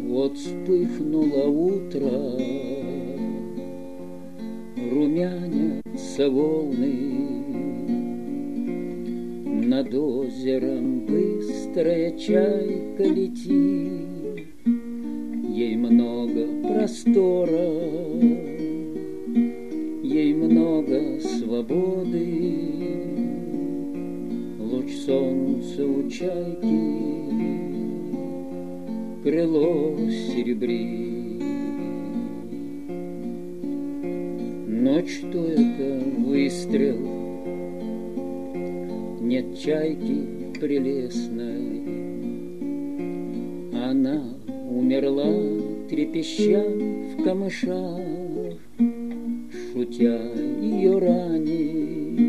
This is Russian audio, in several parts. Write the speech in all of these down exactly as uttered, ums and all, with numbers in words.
Вот вспыхнуло утро, румянятся волны, над озером быстрая чайка летит, ей много простора, ей много свободы. Луч солнца у чайки крыло серебрит. Но что это выстрел? Нет чайки прелестной, она умерла, трепеща в камышах, шутя ее ранит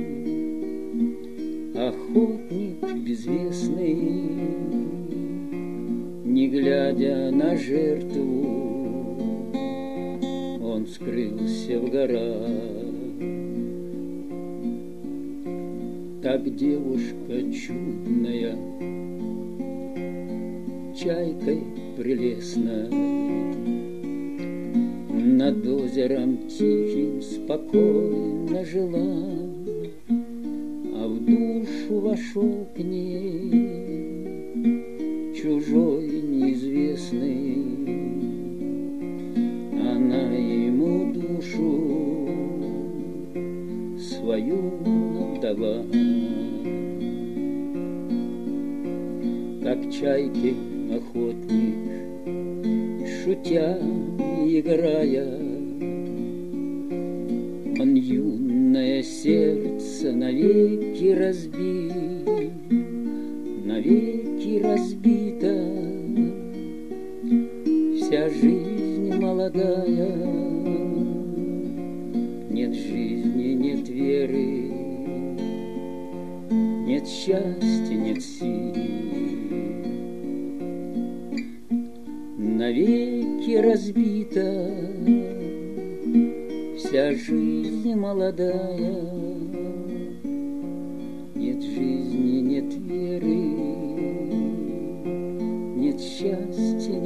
охотник безвестный, не глядя на жертву, он скрылся в горах. Так девушка чудная, чайкой прелестной, над озером тихим спокойно жила, а в душу вошел к ней чужой неизвестный. Она ему душу свою отдала. Как чайки охотник, шутя и играя, он юное сердце навеки разбит, навеки разбита. Вся жизнь молодая, нет жизни, нет веры, нет счастья, нет сил. Навеки разбита вся жизнь молодая, нет жизни, нет веры, нет счастья,